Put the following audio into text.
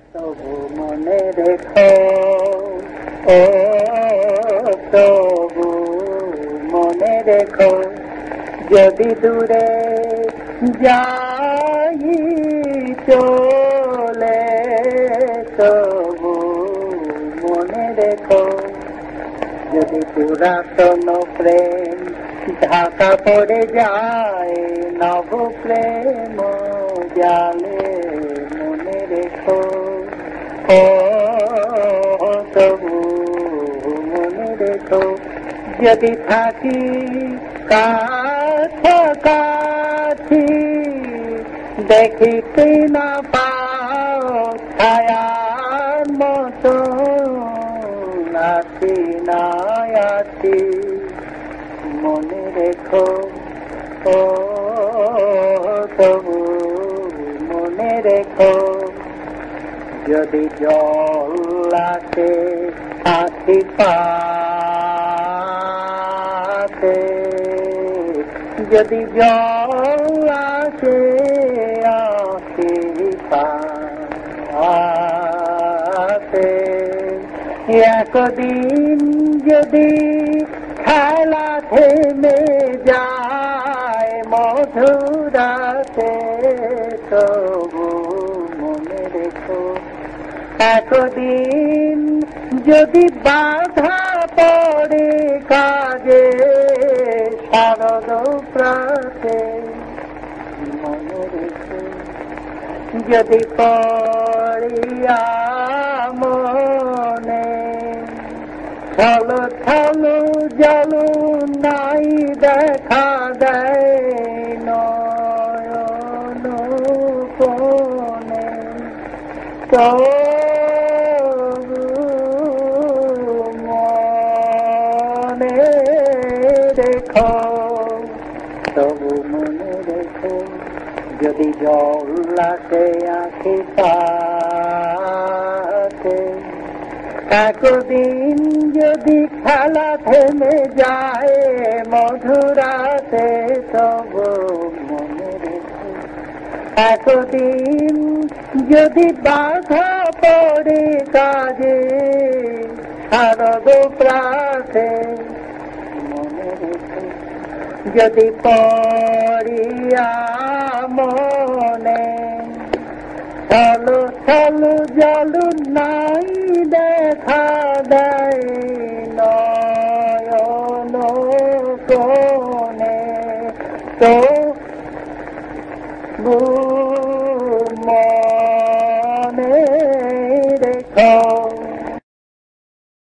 তবু মনে রেখো, ও তবু মনে রেখো, যদি দূরে যাই চলে, তবু মনে রেখো, যদি পুরাতন প্রেম ঢাকা পড়ে যায় নব প্রেম জালে, মনে রেখো, ও তবু মনে রেখো, যদি থাকি কাছাকাছি দেখিতে না পাও ছায়ার মতো, আছি না আছি, মনে রেখো, ও তবু মনে রেখো, যদি জল আসে আখি পাতে, যদি জল আসে আখি পাতে, একদিন যদি খেলা থেমে যায় মধুরাতে, তবু মনে রেখো, একদিন যদি বাধা পড়ে কাজে শারদ প্রাতে, মনে রেখো, যদি পড়িয়া মনে ছল ছল জল নাই দেখা দেয় নয়ন কোণে, তবু মনে রেখো, তবু মনে রেখো, যদি জল আসে আঁখি পাতে, একদিন যদি খেলা থেমে যায় মধুরাতে, তবু মনে রেখো, একদিন যদি বাধা পড়ে কাজে শারদ প্রাতে, মনে রেখো, যদি পড়িয়া মনে ছল ছল জল নাই দেখা দেয় নয়ন কোণে, তবু মনে রেখো।